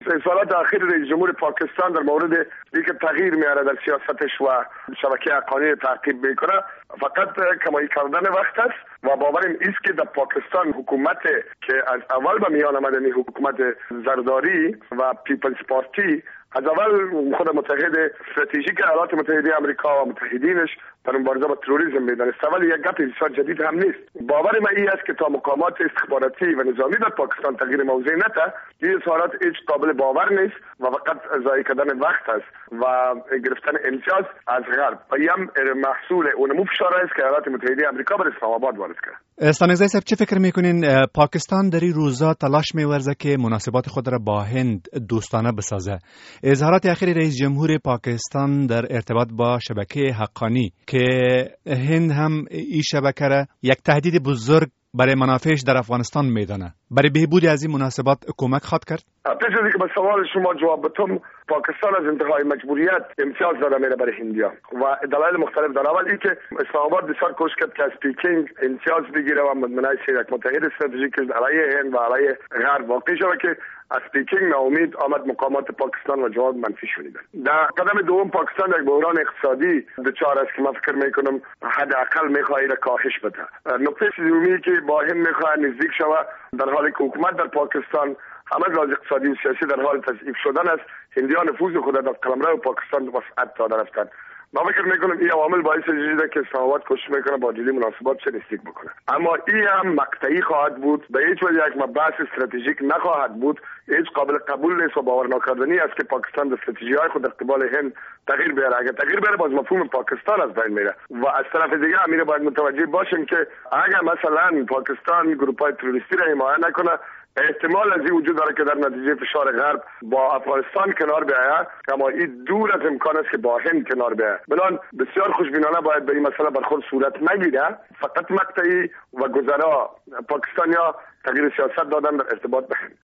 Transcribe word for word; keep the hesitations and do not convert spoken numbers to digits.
اظهارات اخیر رئیس جمهور پاکستان در مورد اینکه تغییر میاره در سیاستش و شبکه حقانی تعقیب میکنه فقط کمایی کردن وقت است و باورم است که در پاکستان حکومت که از اول به میان آمدن حکومت زرداری و پیپلز پارتی از اول خود متحد استراتژیک ایالات متحده آمریکا و متحدینش در مبارزه با تروریسم میدانست، ولی یک گپ بسیار جدید هم نیست. باور من این است که تا مقامات استخباراتی و نظامی در پاکستان تغییر موضع نده، این اظهارات هیچ قابل باور نیست و فقط ضایع کردن وقت است و گرفتن امتیاز از غرب و این محصول اون فشار است که ایالات متحده آمریکا بر اسلام آباد وارد کرد. استانگزی صاحب چه فکر میکنین پاکستان در این روزا تلاش میورزه که مناسبات خود را با هند دوستانه بسازه؟ اظهارات اخیر رئیس جمهور پاکستان در ارتباط با شبکه حقانی که هند هم این شبکه را یک تهدید بزرگ برای منافعش در افغانستان میدانه، برای بهبود از این مناسبات کمک خواهد کرد؟ پیش از اینکه به سوال شما جواب بدم، پاکستان از انتهای مجبوریت امتیاز داده میره برای هندیا و دلایل مختلف داره. اول اینکه اسلام آباد بسیار کوشش کرد که از پیکینگ امتیاز بگیره و منای یک متحد استراتژیک علیه هند و علیه غرب واقع شده که از پیکینگ ناامید آمد مقامات پاکستان و جواب منفی شدند. در قدم دوم پاکستان یک بحران اقتصادی دچار است که من فکر میکنم حداقل میخواد را کاهش بده. نقطه سومی که با هند میخواد نزدیک شود در حالی که حکومت در پاکستان همه لحاظ اقتصادی و سیاسی در حال تضعیف شدن است، هندیان نفوذ خود در قلمرو پاکستان وسعت داده رفتند. من فکر میکنم این عوامل باعث شده که اسلام آباد کوشش میکنه با جدی مناسبات چه نزدیک بکنه، اما این هم مقطعی خواهد بود، به هیچ وجه یک مبحث استراتژیک نخواهد بود. هیچ قابل قبول نیست و باور ناکردنی است که پاکستان در استراتژی‌های خود در قبال هند تغییر بیاره. اگر تغییر بیاره باز مفهوم پاکستان از بین میره و از طرف دیگه امیر باید متوجه باشیم که اگر مثلا پاکستان گروه‌های تروریستی را حمایت نکنه، احتمال از این وجود داره که در نتیجه فشار غرب با افغانستان کنار بیاید، اما این دور از امکان است که با هند کنار بیاید. بنابراین بسیار خوشبینانه باید به این مسئله برخورد صورت نگیره، فقط مقطعی و گذرا پاکستانیا تغییر سیاست دادن در ارتباط به هند.